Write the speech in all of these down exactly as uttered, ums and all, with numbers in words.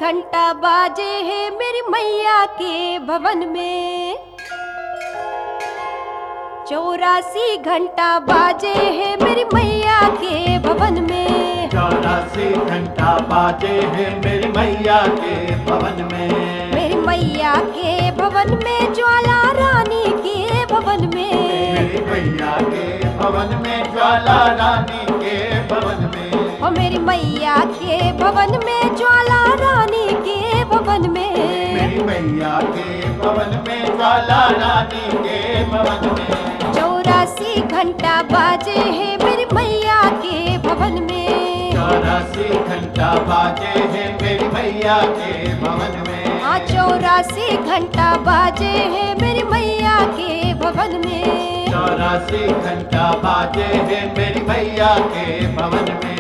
घंटा बाजे है मेरी मैया के भवन में। चौरासी घंटा बाजे है मेरी मैया के भवन में। चौरासी घंटा बाजे है मेरी मैया के भवन में। मेरी मैया के भवन में, ज्वाला रानी के भवन में। मेरी मैया के भवन में, ज्वाला रानी के भवन में। ओ मेरी मैया के भवन में, ज्वाला रानी के भवन में। मेरी मैया के भवन में, ज्वाला रानी के भवन में। चौरासी घंटा बाजे है मेरी मैया के भवन में। चौरासी घंटा बाजे है मेरी मैया के भवन में। हाँ, चौरासी घंटा बाजे है मेरी मैया के भवन में। चौरासी घंटा बाजे है मेरी मैया के भवन में।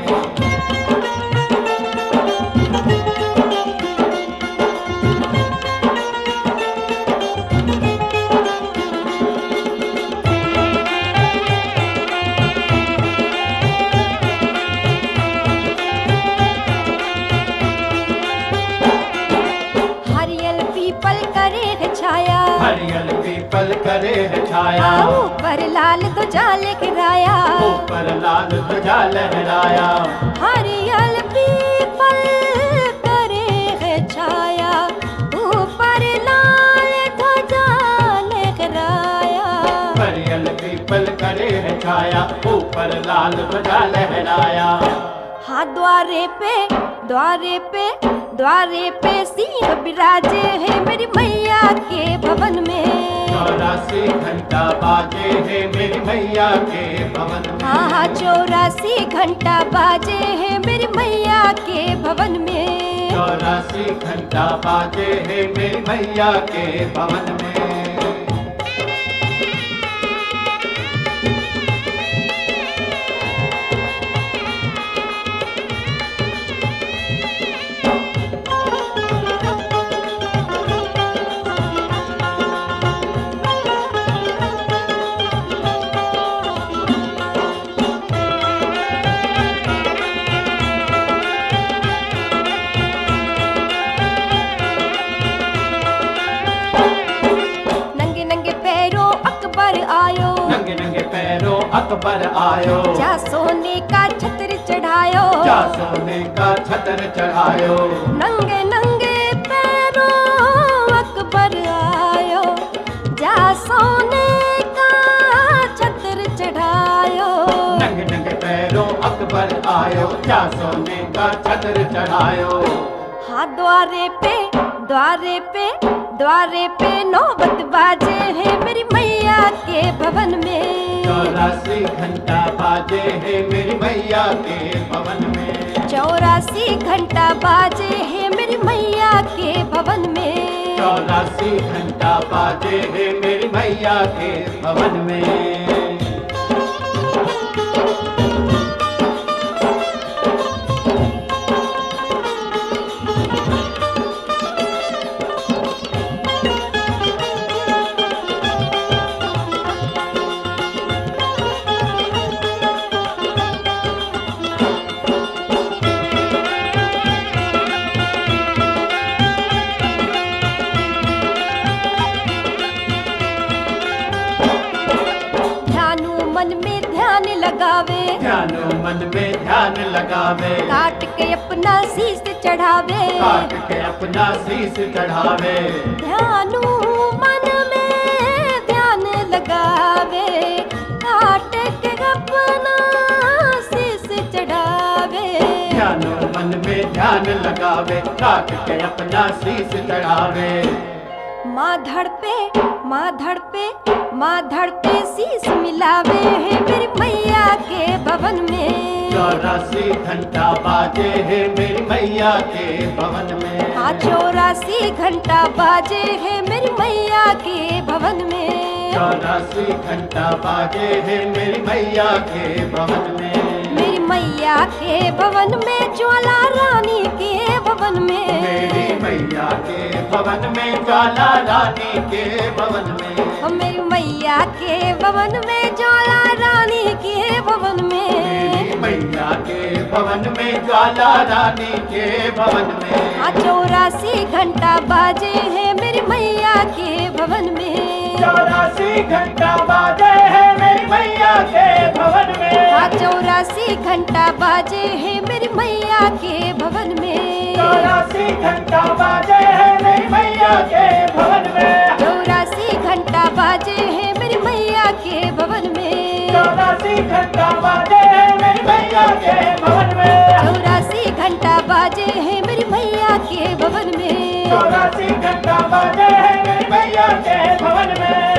हरियल पीपल करे है छाया, हरियल पीपल करे है छाया। ऊपर लाल ध्वजा लहराया, ऊपर लाल ध्वजा लहराया। हरियल पीपल करे है छाया, ऊपर लाल ध्वजा लहराया। हरियल पीपल करे है छाया, ऊपर लाल ध्वजा लहराया। हाँ, द्वारे पे द्वारे पे द्वारे पे सिंह विराजे है मेरी मैया के भवन में। चौरासी घंटा बाजे है मेरी मैया के भवन में। हाँ हाँ, चौरासी घंटा बाजे है मेरी मैया के भवन में। चौरासी घंटा बाजे है मेरी मैया के भवन में। नंगे नंगे पैरों अकबर आयो, नंगे नंगे पैरों अकबर आयो। जा सोने का छत्र चढ़ायो, जा सोने का छत्र चढ़ायो। नंगे नंगे पैरों अकबर आयो, जा सोने का छत्र चढ़ायो। नंगे नंगे पैरों अकबर आयो, जा सोने का छत्र चढ़ायो। हाँ, द्वारे पे द्वारे पे द्वारे पे नौबत बाजे है मेरी मैया के भवन में। चौरासी घंटा बाजे है मेरी मैया के भवन में। चौरासी घंटा बाजे है मेरी मैया के भवन में। चौरासी घंटा बाजे है मेरी मैया के भवन में। मन में ध्यान लगावे, ध्यानो मन में ध्यान लगावे। काट के अपना शीश चढ़ावे, काट के अपना शीश चढ़ावे। ध्यानु मन में ध्यान लगावे, काट के अपना शीश चढ़ावे। ध्यानो मन में ध्यान लगावे, काट के अपना शीश चढ़ावे। माँ धड़ पे माँ धड़ पे माँ धड़ पे शीश मिलावे है मेरी मैया के भवन में। चौरासी घंटा बाजे है मेरी मैया के भवन में। हाँ, चौरासी घंटा बाजे है मेरी मैया के भवन में। चौरासी घंटा बाजे है मेरी मैया के भवन में। मेरी मैया के भवन में, ज्वाला रानी के भवन में। मेरी मैया के भवन में, ज्वाला रानी के भवन में। ओ मेरी मैया के भवन में, ज्वाला रानी के भवन में। मेरी मैया के भवन में, ज्वाला रानी के भवन में। हाँ चौरासी घंटा बाजे हैं मेरी मैया के भवन में। चौरासी घंटा बाजे हैं मेरी मैया के भवन में। हाँ चौरासी घंटा बाजे हैं मेरी मैया के भवन में। चौरासी घंटा बाजे हैं मेरी मैया के भवन में। चौरासी घंटा बाजे हैं मेरी मैया के भवन में। चौरासी घंटा बाजे हैं मेरी मैया के भवन में। चौरासी घंटा बाजे हैं मेरी मैया के भवन में। चौरासी घंटा बाजे हैं मेरी मैया के भवन में।